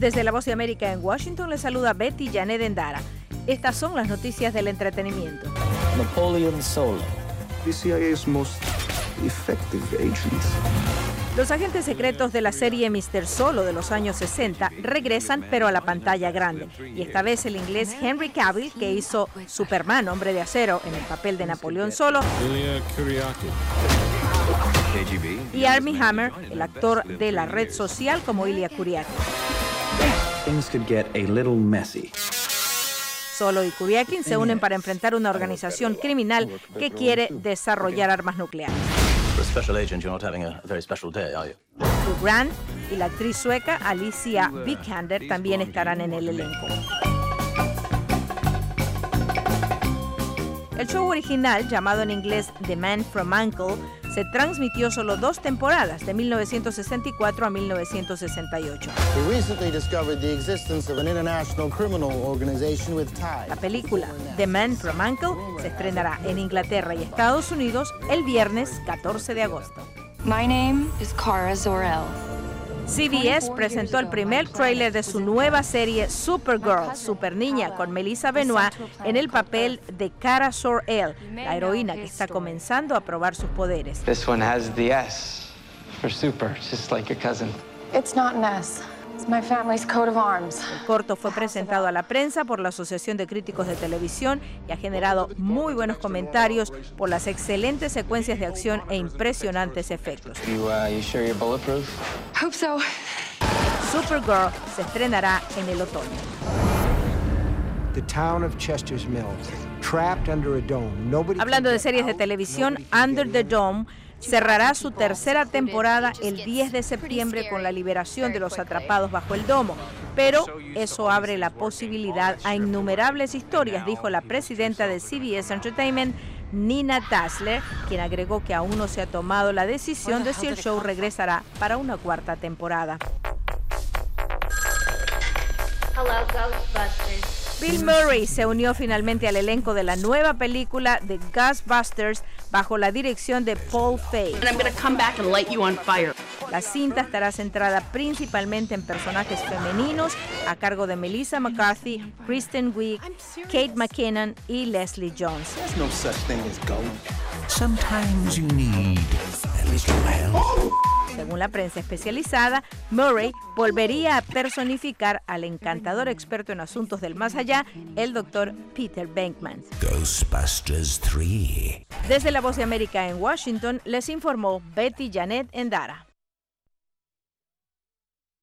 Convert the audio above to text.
Desde la Voz de América en Washington les saluda Betty Janet Endara. Estas son las noticias del entretenimiento. Napoleon Solo. The CIA's most effective agents. Los agentes secretos de la serie Mr. Solo de los años 60 regresan, pero a la pantalla grande. Y esta vez el inglés Henry Cavill, que hizo Superman, Hombre de Acero, en el papel de Napoleón Solo, y Armie Hammer, el actor de La Red Social, como Ilya Kuryakin. Things could get a little messy. Solo y Kuryakin se unen para enfrentar una organización criminal que quiere desarrollar armas nucleares. For a special agent, you're not having a very special day, are you? Hugh Grant y la actriz sueca Alicia Vikander también estarán en el elenco. El show original, llamado en inglés The Man from U.N.C.L.E., se transmitió solo 2 temporadas, de 1964 a 1968. La película The Man from U.N.C.L.E. se estrenará en Inglaterra y Estados Unidos el viernes 14 de agosto. My name is Kara Zor-El. CBS presentó el primer tráiler de su nueva serie Supergirl, Superniña, con Melissa Benoist en el papel de Kara Zor-El, la heroína que está comenzando a probar sus poderes. This one has the S for super, just like your cousin. It's not an S. It's my family's coat of arms. El corto fue presentado a la prensa por la Asociación de Críticos de Televisión y ha generado muy buenos comentarios por las excelentes secuencias de acción e impresionantes efectos. You sure you're bulletproof? Hope so. Supergirl se estrenará en el otoño. The town of Chester's Mills, trapped under a dome. Hablando de series de televisión, Under the Dome cerrará su tercera temporada el 10 de septiembre con la liberación de los atrapados bajo el domo. Pero eso abre la posibilidad a innumerables historias, dijo la presidenta de CBS Entertainment, Nina Tasler, quien agregó que aún no se ha tomado la decisión de si el show regresará para una 4ª temporada. Hello, Ghostbusters. Bill Murray se unió finalmente al elenco de la nueva película de Ghostbusters bajo la dirección de Paul Feig. La cinta estará centrada principalmente en personajes femeninos a cargo de Melissa McCarthy, Kristen Wiig, Kate McKinnon y Leslie Jones. There's no such thing as ghosts. Sometimes you need a little help. Según la prensa especializada, Murray volvería a personificar al encantador experto en asuntos del más allá, el Dr. Peter Venkman. Ghostbusters 3. Desde la Voz de América en Washington, les informó Betty Janet Endara.